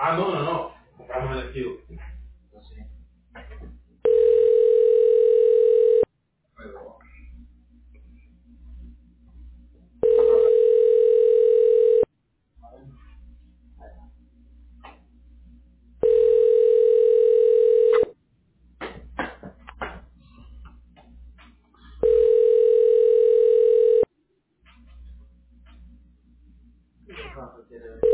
Ah, no, no, no. Compramos el activo. Entonces, pero... ¿Qué pasa? ¿Quiere ver?